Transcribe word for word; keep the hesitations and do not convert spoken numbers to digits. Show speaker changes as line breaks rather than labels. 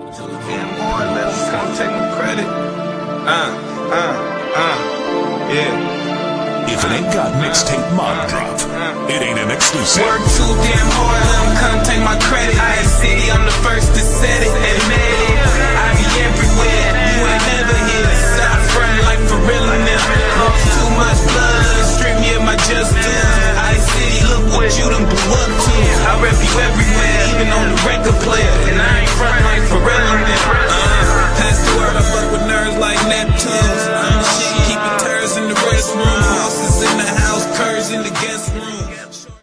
Too damn hard, let them come take my credit. Uh, uh, uh, yeah.
If it ain't got mixtape mod drop, it ain't an exclusive.
Work too damn hard, let them come take my credit. I ain't city, I'm the first to set it. And mad